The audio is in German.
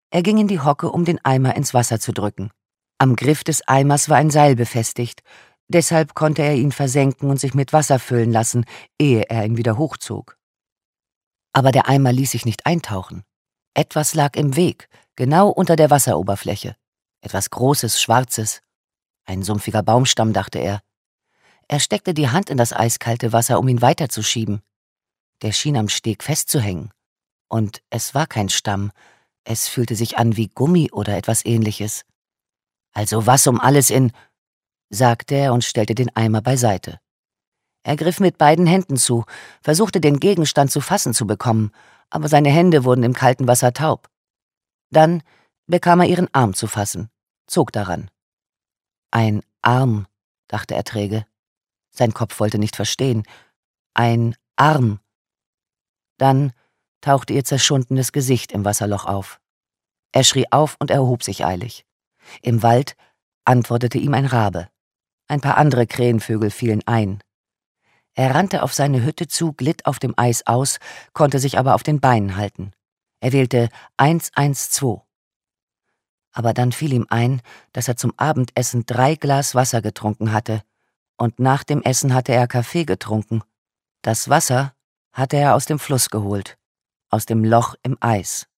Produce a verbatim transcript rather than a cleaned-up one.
Er ging in die Hocke, um den Eimer ins Wasser zu drücken. Am Griff des Eimers war ein Seil befestigt, deshalb konnte er ihn versenken und sich mit Wasser füllen lassen, ehe er ihn wieder hochzog. Aber der Eimer ließ sich nicht eintauchen. Etwas lag im Weg, genau unter der Wasseroberfläche. Etwas Großes, Schwarzes. Ein sumpfiger Baumstamm, dachte er. Er steckte die Hand in das eiskalte Wasser, um ihn weiterzuschieben. Der schien am Steg festzuhängen. Und es war kein Stamm. Es fühlte sich an wie Gummi oder etwas Ähnliches. »Also was um alles in«, sagte er und stellte den Eimer beiseite. Er griff mit beiden Händen zu, versuchte den Gegenstand zu fassen zu bekommen, aber seine Hände wurden im kalten Wasser taub. Dann bekam er ihren Arm zu fassen, zog daran. Ein Arm, dachte er träge. Sein Kopf wollte nicht verstehen. Ein Arm. Dann tauchte ihr zerschundenes Gesicht im Wasserloch auf. Er schrie auf und erhob sich eilig. Im Wald antwortete ihm ein Rabe. Ein paar andere Krähenvögel fielen ein. Er rannte auf seine Hütte zu, glitt auf dem Eis aus, konnte sich aber auf den Beinen halten. Er wählte eins eins zwei. Aber dann fiel ihm ein, dass er zum Abendessen drei Glas Wasser getrunken hatte, und nach dem Essen hatte er Kaffee getrunken. Das Wasser hatte er aus dem Fluss geholt, aus dem Loch im Eis.